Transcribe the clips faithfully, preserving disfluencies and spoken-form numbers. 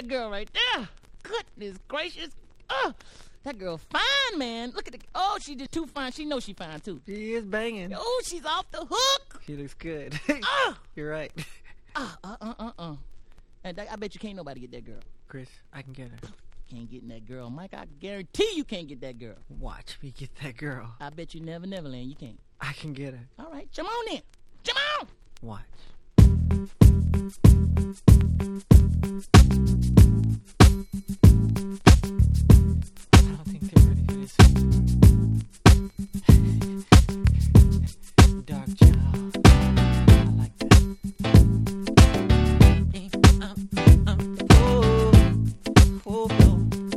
that girl right there. Goodness gracious. Oh, that girl fine, man. Look at the... Oh, she just too fine. She knows she fine, too. She is banging. Oh, she's off the hook. She looks good. Oh. You're right. Uh, uh, uh, uh, uh. And I bet you can't nobody get that girl. Chris, I can get her. Can't get that girl. Mike, I guarantee you can't get that girl. Watch me get that girl. I bet you never, never land. You can't. I can get her. All right, come on then. Come on. Watch. I don't think they're ready for this. Dark child. I like that. Um, um, oh, oh, oh.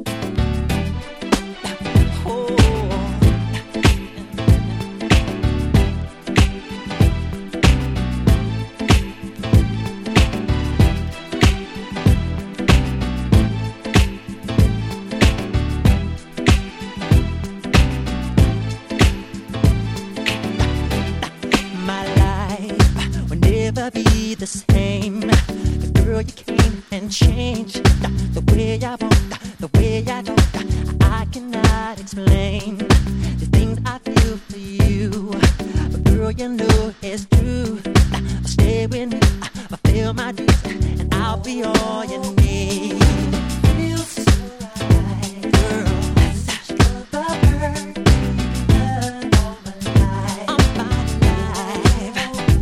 Be the same. The girl you came and changed the way I walk, the way I talk. I cannot explain the things I feel for you. But girl, you know it's true. Stay with me, fulfill my dreams, and I'll be all you need. Feels so right, girl. That's such a bird. All my life, all my life.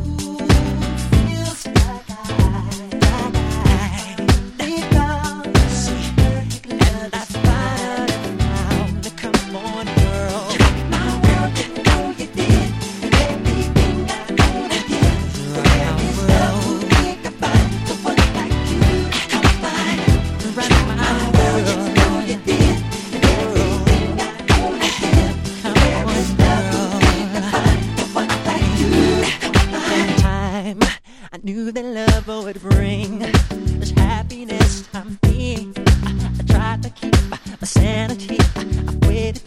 Knew that love would bring this happiness to me. I tried to keep my sanity. I waited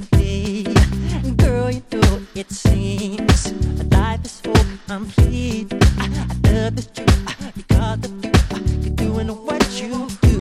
patiently. Girl, you know it seems life is so complete